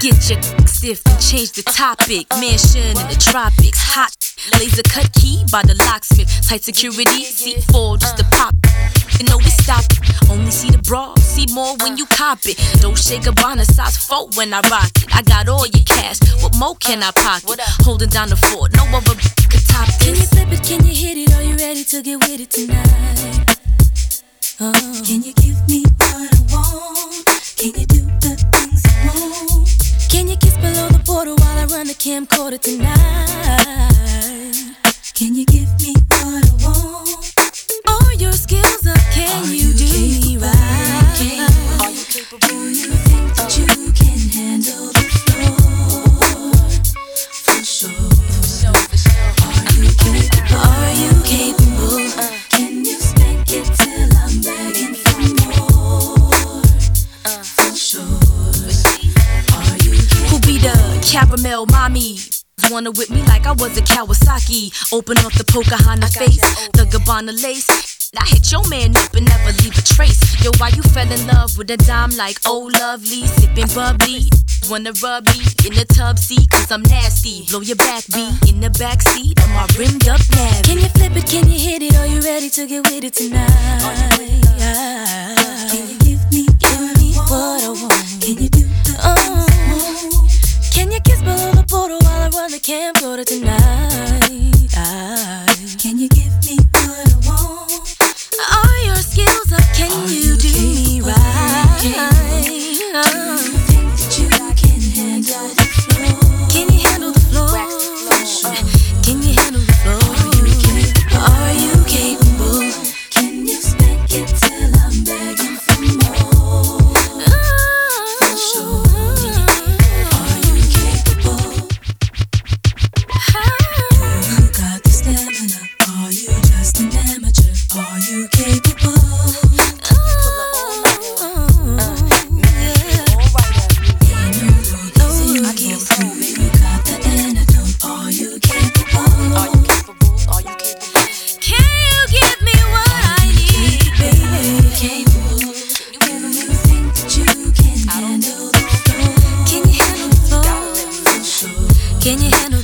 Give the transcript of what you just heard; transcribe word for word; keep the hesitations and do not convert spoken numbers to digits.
Get your stiff and change the topic. Mansion in the tropics, hot laser cut key by the locksmith. Tight security, seat four just to pop. You know we stop. Only see the bra, see more when you cop it. Don't shake a bonnet, size four when I rock it. I got all your cash, what more can I pocket? Holding down the fort, no other could top this. Can you flip it, can you hit it? Are you ready to get with it tonight? Oh. Can you give me what I want? Can you do the things I want? Can you kiss below the border while I run the camcorder tonight? Can you give me what I want? All your skills up, can Are you, you do capable? me right? Can, are you capable? Do you think that you can handle the floor? For sure. Are you capable? Are you capable? Can you spank it till I'm begging for more? For sure. Are you capable? Who be the caramel mommy? Wanna whip me like I was a Kawasaki. Open up the Pocahontas face, the Gabbana lace. I hit your man up and never leave a trace. Yo, why you fell in love with a dime like oh lovely? Sipping bubbly, wanna rub me in the tub seat, cause I'm nasty. Blow your back beat in the back seat of my rimmed up Navy. Can you flip it, can you hit it? Are you ready to get with it tonight? Can you give me Give me what I want? Can you do the things I want? Can you kiss below the border while I run the camcorder tonight? Can you give me what I want? Are your skills up? Can Are you you do capable? me Can right? Do you think that you can handle the floor? Can you handle the floor? Can you handle the floor? Are you capable? Can you spank it till I'm begging for more? For sure. Are you capable? Do you got the stamina? Are you just an amateur? Are you capable? You got the antidote. Are you capable? Are you capable? Are you capable? Can you give me what I need, baby? Capable. Do you think that you can handle the floor? Can you handle the floor? For sure. Can you handle